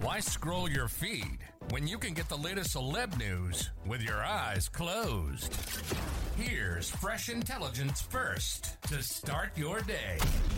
Why scroll your feed when you can get the latest celeb news with your eyes closed? Here's fresh intelligence first to start your day.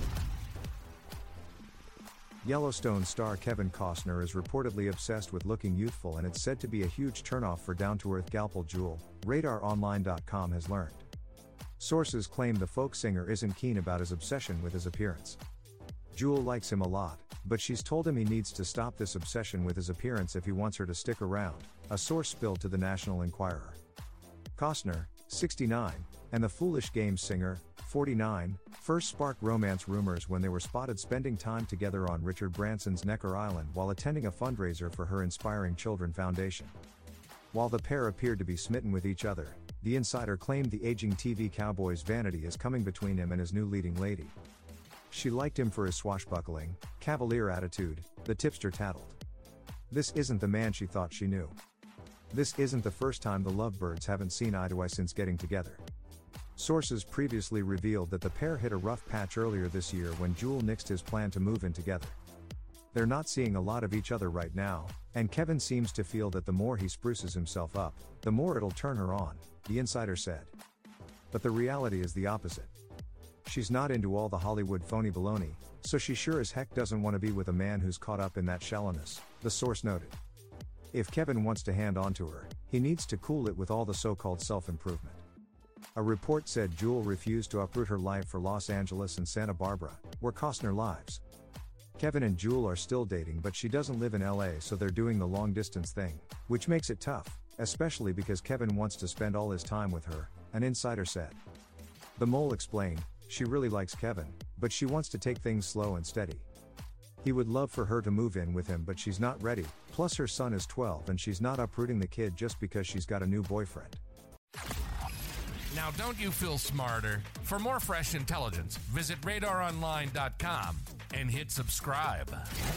Yellowstone star Kevin Costner is reportedly obsessed with looking youthful, and it's said to be a huge turnoff for down-to-earth Galpal Jewel, RadarOnline.com has learned. Sources claim the folk singer isn't keen about his obsession with his appearance. Jewel likes him a lot, but she's told him he needs to stop this obsession with his appearance if he wants her to stick around, a source spilled to the National Enquirer. Costner, 69, and the Foolish Games singer, 49, first sparked romance rumors when they were spotted spending time together on Richard Branson's Necker Island while attending a fundraiser for her Inspiring Children Foundation. While the pair appeared to be smitten with each other, the insider claimed the aging TV cowboy's vanity is coming between him and his new leading lady. She liked him for his swashbuckling, cavalier attitude, the tipster tattled. This isn't the man she thought she knew. This isn't the first time the lovebirds haven't seen eye to eye since getting together. Sources previously revealed that the pair hit a rough patch earlier this year when Jewel nixed his plan to move in together. They're not seeing a lot of each other right now, and Kevin seems to feel that the more he spruces himself up, the more it'll turn her on, the insider said. But the reality is the opposite. She's not into all the Hollywood phony baloney, so she sure as heck doesn't want to be with a man who's caught up in that shallowness, the source noted. If Kevin wants to hand on to her, he needs to cool it with all the so-called self-improvement. A report said Jewel refused to uproot her life for Los Angeles and Santa Barbara, where Costner lives. Kevin and Jewel are still dating, but she doesn't live in LA, so they're doing the long-distance thing, which makes it tough, especially because Kevin wants to spend all his time with her, an insider said. The Mole explained, she really likes Kevin, but she wants to take things slow and steady. He would love for her to move in with him, but she's not ready, plus her son is 12 and she's not uprooting the kid just because she's got a new boyfriend. Now don't you feel smarter? For more fresh intelligence, visit RadarOnline.com and hit subscribe.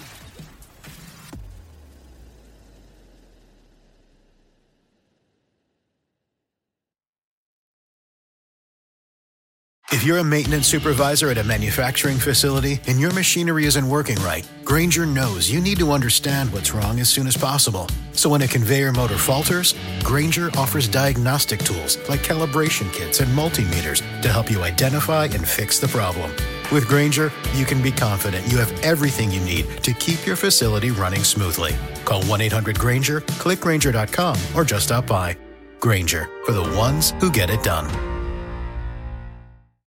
If you're a maintenance supervisor at a manufacturing facility and your machinery isn't working right, Grainger knows you need to understand what's wrong as soon as possible. So when a conveyor motor falters, Grainger offers diagnostic tools like calibration kits and multimeters to help you identify and fix the problem. With Grainger, you can be confident you have everything you need to keep your facility running smoothly. Call 1-800-GRAINGER, click Grainger.com, or just stop by. Grainger, for the ones who get it done.